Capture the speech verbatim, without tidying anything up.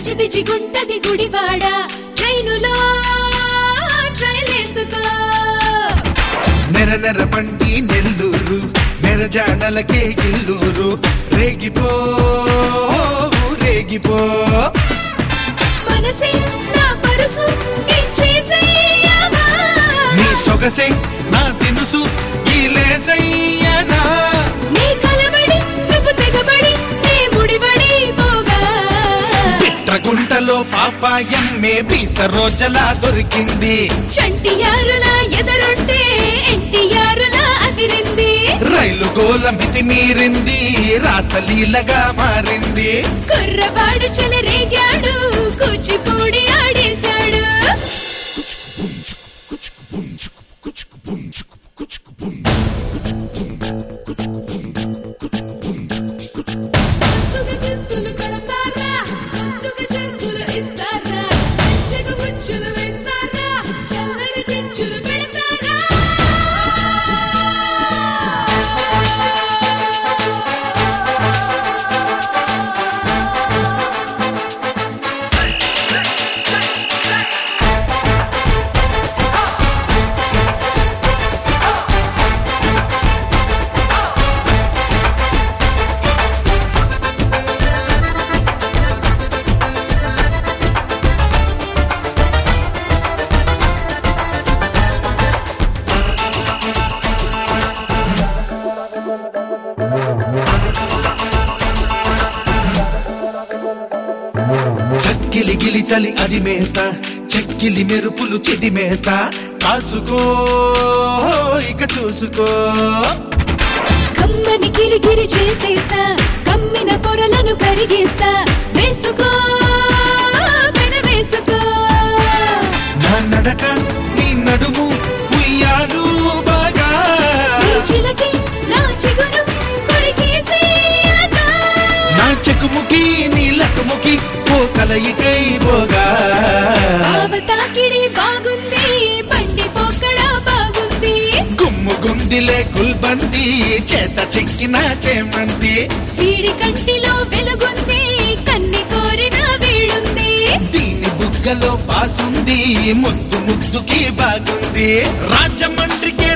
గజిబిజిగుంటది గుడివాడ ట్రైనులో ట్రైలేసుకో నెర నెర బండి నెల్లూరు నెరజానలకే ఇల్లూరు రేగిపో రేగిపో మనసే నా పరుసు ఇచ్చేసేయవా నీ సొగసే నా తినుసు ఈ లేసయ్యనా నీ కలబడి నువ్వు తెగబడి నీ ముడిబడి పోగా పిట్రగుంటలో పాపాయమ్మే పీస రోజలా దొరికింది చంటియారులా ఎదరుంటే ఎన్టీఆరులా అదిరింది రైలు గోల మితి మీరింది రాసలీలగా మారింది కుర్రవాడు చెలరేగాడు కూచిపూడి ఆడేశాడు ముద్దుగా శిస్తులు కడతారా ముద్దుగా చెక్కులు ఇస్తారా చెగ ముచ్చులు వేస్తారా చల్లని చిచ్చులు పెడతారా చక్కిలి గిలి చలి అది మేస్తా చెక్కిలి మెరుపులు చెది మేస్తా కాసుకో ఇక చూసుకో కమ్మని కిరికిరి చేసేస్తా కమ్మిన పొరలను కరిగిస్తా వేసుకో పెన వేసుకో నా నడక నీ నడుము ఉయ్యాలు బాగా నీ చిలకి నా చిగురు కొరికేసేయగా నా చెకుముకి నీ లకుముకి ఓ కలయికై పోగా ఆవతాకిడి బాగుంది బండి పోకడా బాగుంది గుమ్ము గుందిలే గుల్బంది చేత చెక్కిన చేమంతి వీడి కంటిలో వెలుగుంది కన్ని కోరిన వీడుంది దీని బుగ్గలో పాసుంది ముద్దు ముద్దుకి బాగుంది రాజమండ్రికి